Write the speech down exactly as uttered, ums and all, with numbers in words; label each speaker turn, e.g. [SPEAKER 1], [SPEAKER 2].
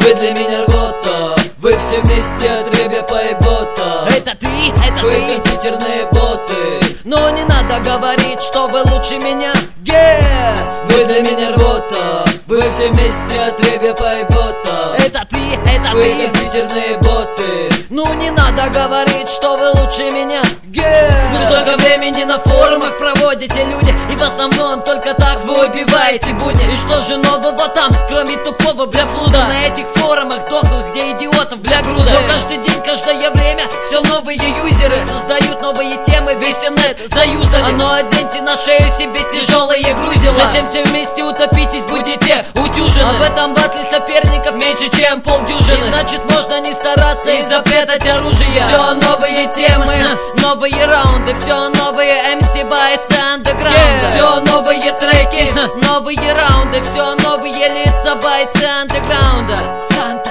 [SPEAKER 1] Вы для меня рвота, вы все вместе отребья поебота.
[SPEAKER 2] Это ты, это
[SPEAKER 1] вы
[SPEAKER 2] ты.
[SPEAKER 1] Вы компьютерные боты.
[SPEAKER 2] Но не надо говорить, что вы лучше меня.
[SPEAKER 1] Yeah! Вы для меня рвота, вы все вместе отребья поебота.
[SPEAKER 2] Это ты, это
[SPEAKER 1] вы
[SPEAKER 2] ты.
[SPEAKER 1] Вы компьютерные боты.
[SPEAKER 2] Ну не надо говорить, что вы лучше меня.
[SPEAKER 1] Yeah!
[SPEAKER 2] Вы столько времени на форумах проводите, люди, и в основном только так вы убиваете будни. И что же нового там, кроме тупого бля флуда? На этих форумах дохлых, где идиотов бля груда. Но каждый день, каждое время все новые юзеры создают новые темы, весь инет заюзали. А ну оденьте на шею себе тяжелые грузила, затем все вместе утопитесь, будете утюжены. А в этом батле соперников меньше, чем полдюжины. И значит можно не стараться и запрятать оружие. Все новые темы, новые раунды, все новые эм си Bytes Underground. Yeah. Все новые треки, новые раунды, все новые лица Bytes Underground.